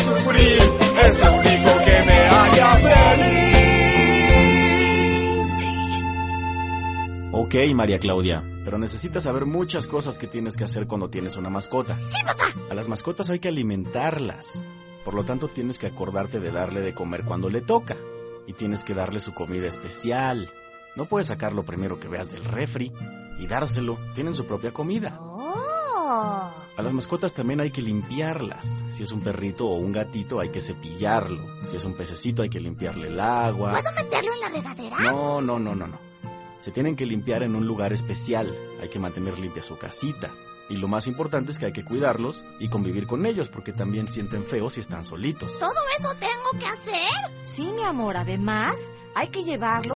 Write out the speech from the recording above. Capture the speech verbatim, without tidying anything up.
sufrir, es lo único que me haría feliz. Ok, María Claudia, pero necesitas saber muchas cosas que tienes que hacer cuando tienes una mascota. ¡Sí, papá! A las mascotas hay que alimentarlas. Por lo tanto, tienes que acordarte de darle de comer cuando le toca. Y tienes que darle su comida especial. No puedes sacar lo primero que veas del refri y dárselo. Tienen su propia comida. ¡Oh! A las mascotas también hay que limpiarlas. Si es un perrito o un gatito, hay que cepillarlo. Si es un pececito, hay que limpiarle el agua. ¿Puedo meterlo en la regadera? No, no, no, no, no. Se tienen que limpiar en un lugar especial. Hay que mantener limpia su casita. Y lo más importante es que hay que cuidarlos y convivir con ellos, porque también sienten feo si están solitos. ¿Todo eso tengo que hacer? Sí, mi amor, además hay que llevarlo